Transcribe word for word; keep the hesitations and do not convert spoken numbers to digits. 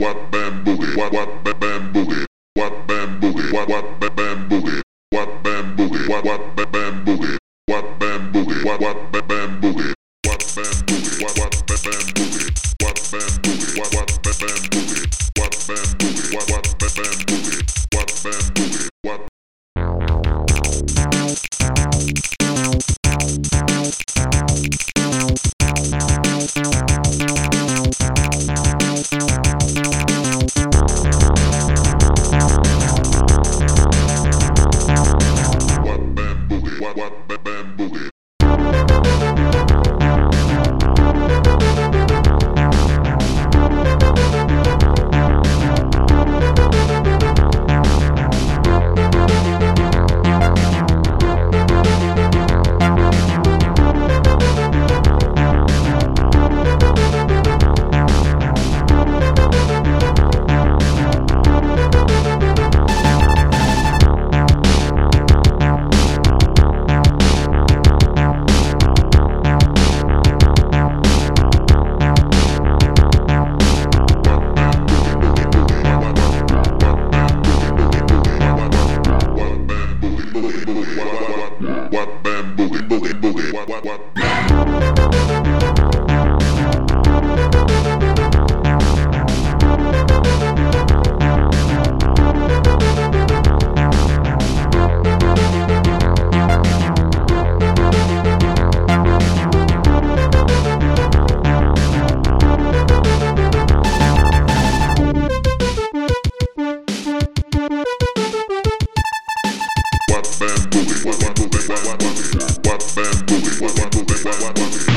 what bam boogie, what what bam boogie, what bam boogie, what what bam boogie, what bam boogie, what what bam boogie, what bam boogie, what what bam boogie, what bam boogie, what what bam boogie, what bam boogie, what what bam boogie, what bam boogie, what what bam boogie, what bam boogie, what What what bam boogie. What bam boogie boogie boogie what what what What bam boogie, what what boogie, what what boogie, what bam boogie, what what boogie, what what boogie.